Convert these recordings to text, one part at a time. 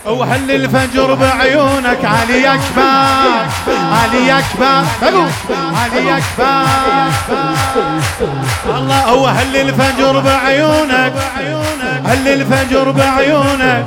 وهل الفجر بعيونك علي أكبر علي أكبر علي أكبر الله. وهل الفجر بعيونك هل الفجر بعيونك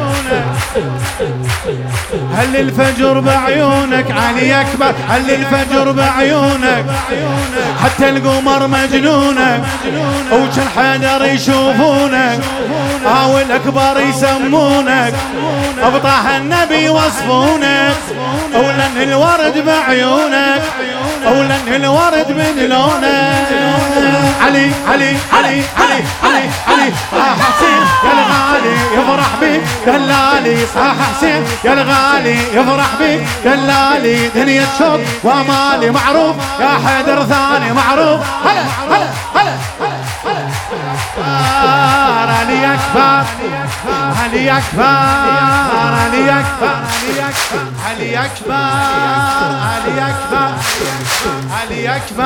هل الفجر بعيونك علي أكبر هل الفجر بعيونك حتى القمر مجنونك وكل حدر يشوفونك والأكبر يسمونك أبطح النبي وصفونك ولن الورد بعيونك ولن الورد من لونك علي علي علي علي علي علي حسين يا الغالي يفرح بيك دلالي صاح حسين يا الغالي يفرح بيك دلالي دنيا شوق ومالي معروف يا حيدر ثاني معروف هلا هلا هلا علي أكبر علي أكبر علي أكبر علي أكبر علي أكبر علي أكبر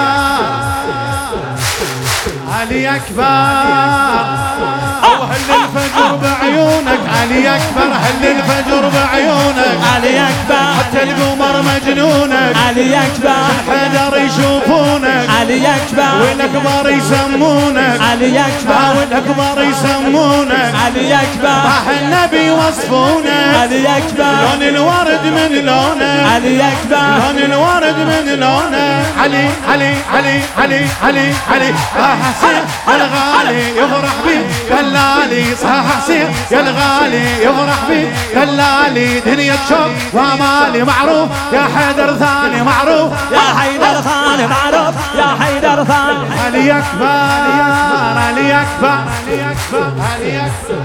علي أكبر وهل الفجر بعيونك علي أكبر هل الفجر بعيونك علي أكبر حتى القمر مجنونك علي أكبر حدر يشوفونك علي أكبر والأكبر يسمونك علي أكبر والأكبر يسمونك علي أكبر راح النبي وصفونك علي أكبر لون الورد من لونك علي أكبر لون الورد من لونك علي علي علي علي علي علي حسين يا الغالي يفرح بيك دلالي صاح حسين يا الغالي يفرح بيك دلالي دنيا شوق ومالي معروف يا حيدر ثاني معروف يا حيدر ثاني معروف يا حيدر ثاني علي أكبر علي أكبر علي أكبر علي أكبر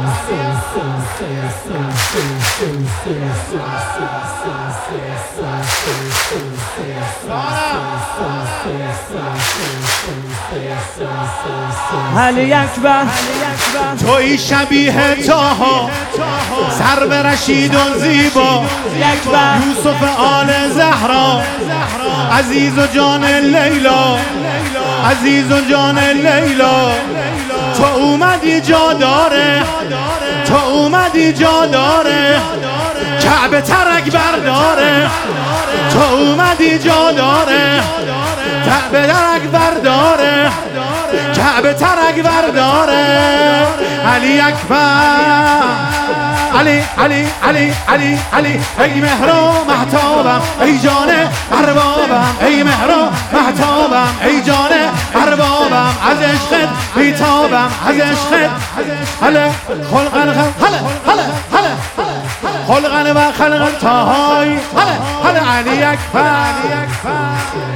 علي أكبر توی شبیه تاها سر به رشید و زیبا یوسف آل زهرا عزیز و جان لیلا عزیز و جان لیلا تو اومدی جا داره تو اومدی جا داره کعبه ترک برداره تو اومدی جا داره کعبه ترک برداره کعبه ترک برداره علی اکبر علی علی علی علی علی ای مهر و مهتابم ای جان اربابم ای مهر و مهتابم ای جان اربابم از عشقت بیتابم از عشقت هله خلقا هله هله هله خلقا و خلقا تاهای هله هله علی اکبر علی اکبر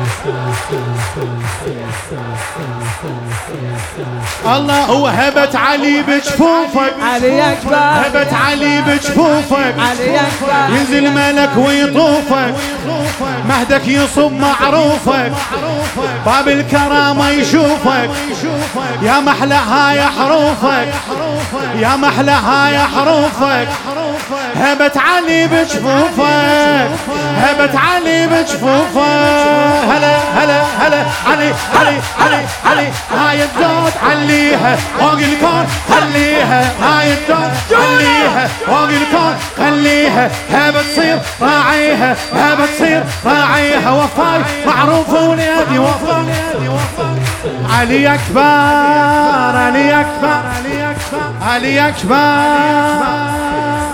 الله وهبت علي بجفوفك علي أكبر هبت علي بجفوفك علي أكبر ينزل ملك ويطوفك مهدك يصب معروفك باب الكرامة يشوفك يا محلى هاي حروفك يا محلى هاي حروفك هبت علي بجفوفك هبت علي بجفوفك هلا هلا هلا علي علي علي علي هاي الدود عليها فوق الكون خليها هاي الدود عليها فوق الكون خليها هبة تصير راعيها هبة تصير راعيها وفاي معروف ولادي وفاي علي أكبر علي أكبر علي أكبر علي أكبر